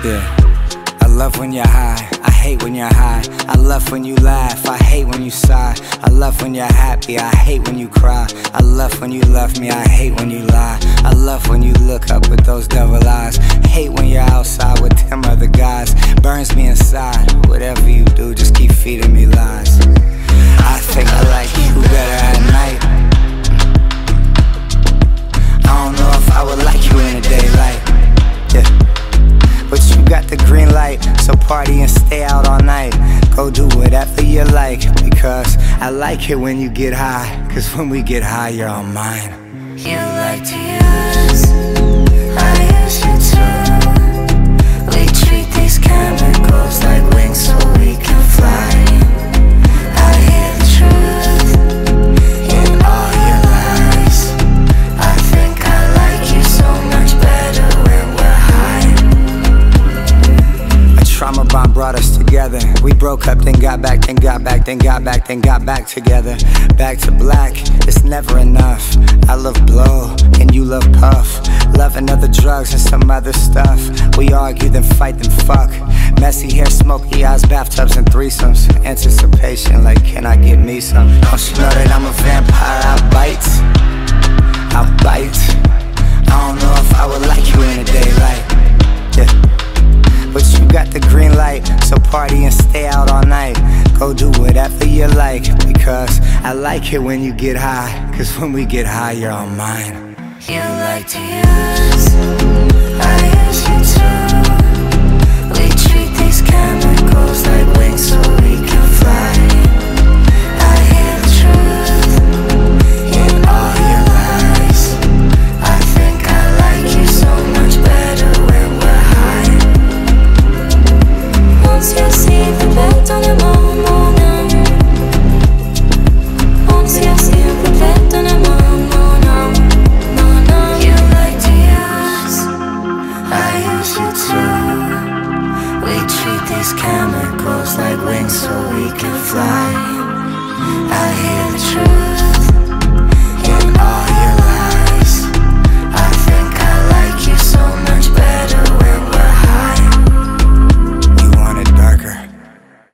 Yeah. I love when you're high, I hate when you're high. I love when you laugh, I hate when you sigh. I love when you're happy, I hate when you cry. I love when you love me, I hate when you lie. I love when you look up with those devil eyes. Hate when you're outside with 10 other guys. Burns me inside, whatever you do, just keep feeding me lies. I think I like you better at night. I don't know if I would like you in the daylight. Yeah. But you got the green light, so party and stay out all night. Go do whatever you like, because I like it when you get high. Cause when we get high, you're all mine. You like to use, I use you too. We treat these chemicals like wings so we can fly. I hear the truth in all your lies. I think I like you so much better when we're high. Trauma bond brought us together. We broke up, then got back, then got back, then got back, then got back together. Back to black, it's never enough. I love blow, and you love puff. Loving other drugs and some other stuff. We argue, then fight, then fuck. Messy hair, smoky eyes, bathtubs and threesomes. Anticipation, like can I get me some? Don't you know that I'm a vampire? I'll bite, I'll bite. I don't know if I would like you in the daylight. Yeah. But you got the green light, so party and stay out all night. Go do whatever you like, because I like it when you get high. Cause when we get high, you're all mine. You like to use, I use you too.